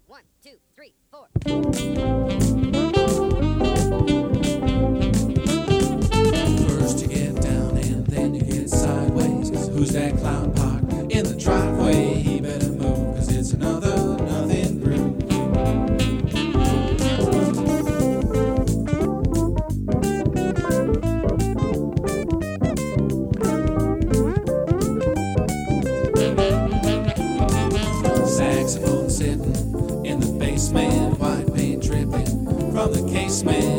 One, two, three, four. First you get down and then you get sideways. Who's that clown parked in the driveway? He better move, cause it's another nothing brew. Saxophone sitting in the basement, white paint dripping from the casement.